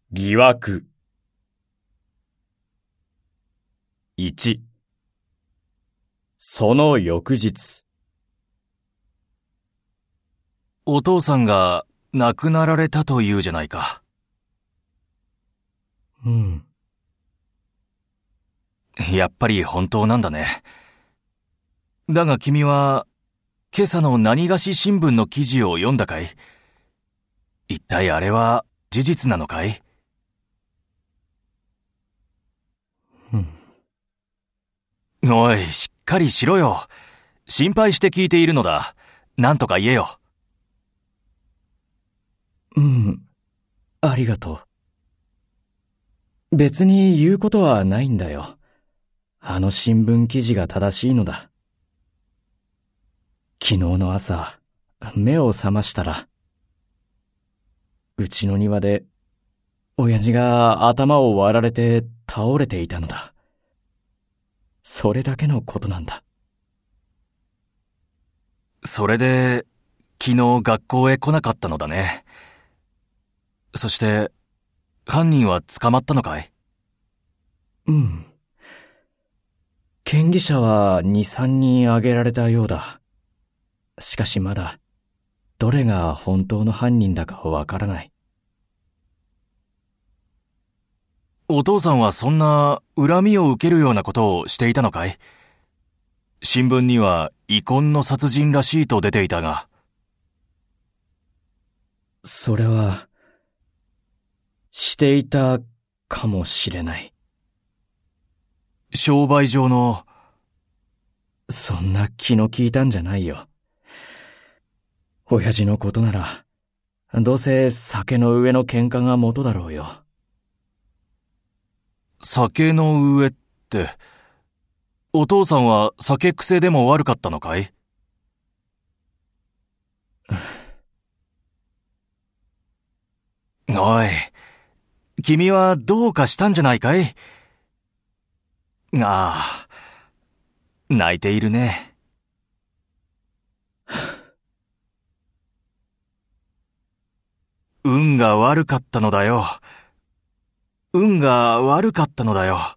疑惑。1、その翌日。 お父さんが亡くなられたというじゃないか。 うん。 やっぱり本当なんだね。だが君は今朝の何がし新聞の記事を読んだかい？一体あれは事実なのかい？おい、しっかりしろよ。心配して聞いているのだ。なんとか言えよ。 ありがとう。別に言うことはないんだよ。あの新聞記事が正しいのだ。昨日の朝、目を覚ましたら、うちの庭で、親父が頭を割られて倒れていたのだ。それだけのことなんだ。 それで、昨日学校へ来なかったのだね。そして、犯人は捕まったのかい？ うん。嫌疑者は2、3人挙げられたようだ。しかしまだ、どれが本当の犯人だかわからない。 お父さんはそんな恨みを受けるようなことをしていたのかい？新聞には遺恨の殺人らしいと出ていたが。 それは、していたかもしれない。 商売上の。 そんな気の利いたんじゃないよ。親父のことなら、どうせ酒の上の喧嘩が元だろうよ。 酒の上って、お父さんは酒癖でも悪かったのかい？おい、君はどうかしたんじゃないかい？ああ、泣いているね。運が悪かったのだよ。運が悪かったのだよ。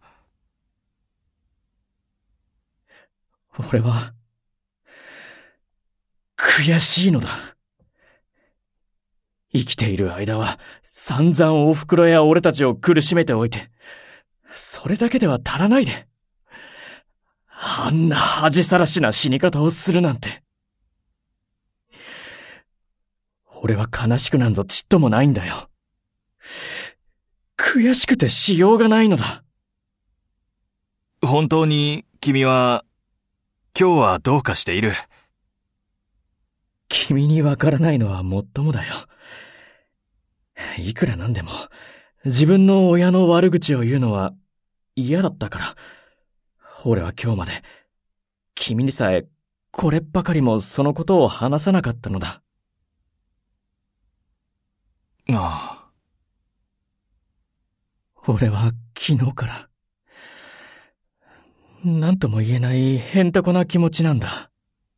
俺は、悔しいのだ。生きている間は散々お袋や俺たちを苦しめておいて、それだけでは足らないで。あんな恥さらしな死に方をするなんて。俺は悲しくなんぞちっともないんだよ。悔しくてしようがないのだ。 本当に君は、今日はどうかしている。 君にわからないのはもっともだよ。いくらなんでも、自分の親の悪口を言うのは嫌だったから、俺は今日まで、君にさえこれっばかりもそのことを話さなかったのだ。 ああ。 俺は昨日から、なんとも言えないへんてこな気持ちなんだ。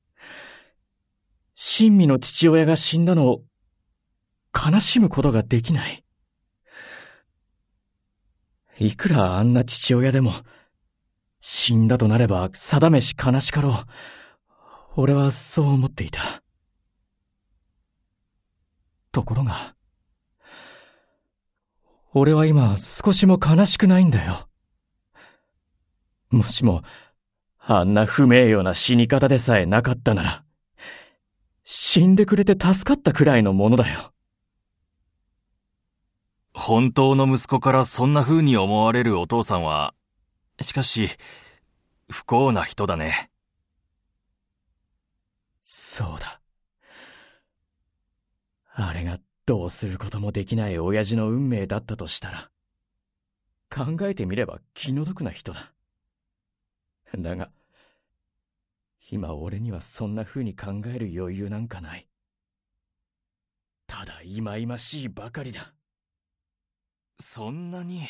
親身の父親が死んだのを悲しむことができない。いくらあんな父親でも、死んだとなれば定めし悲しかろう。俺はそう思っていた。ところが、俺は今少しも悲しくないんだよ。もしも、あんな不名誉な死に方でさえなかったなら、死んでくれて助かったくらいのものだよ。 本当の息子からそんな風に思われるお父さんは、しかし、不幸な人だね。 そうだ。あれがどうすることもできない親父の運命だったとしたら、考えてみれば気の毒な人だ。だが、今俺にはそんな風に考える余裕なんかない。ただ忌々しいばかりだ。 そんなに。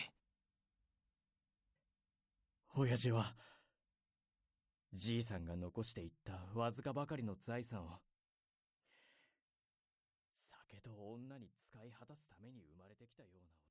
親父は、じいさんが残していったわずかばかりの財産を、酒と女に使い果たすために生まれてきたような